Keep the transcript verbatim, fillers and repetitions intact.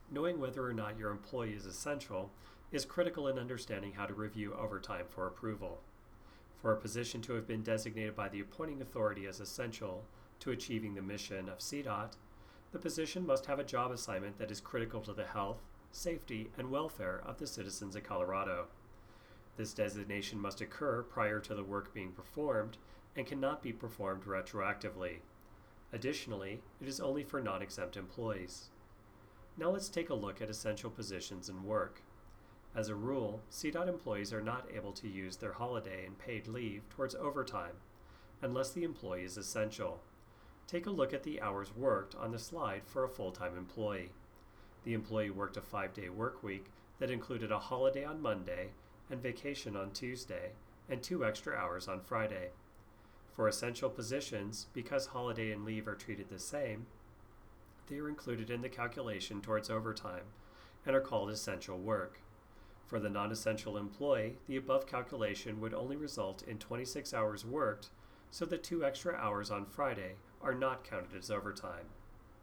Knowing whether or not your employee is essential is critical in understanding how to review overtime for approval. For a position to have been designated by the appointing authority as essential to achieving the mission of C DOT, the position must have a job assignment that is critical to the health, safety, and welfare of the citizens of Colorado. This designation must occur prior to the work being performed and cannot be performed retroactively. Additionally, it is only for non-exempt employees. Now let's take a look at essential positions and work. As a rule, C DOT employees are not able to use their holiday and paid leave towards overtime unless the employee is essential. Take a look at the hours worked on the slide for a full-time employee. The employee worked a five-day work week that included a holiday on Monday and vacation on Tuesday and two extra hours on Friday. For essential positions, because holiday and leave are treated the same, they are included in the calculation towards overtime and are called essential work. For the non-essential employee, the above calculation would only result in twenty-six hours worked, so the two extra hours on Friday are not counted as overtime.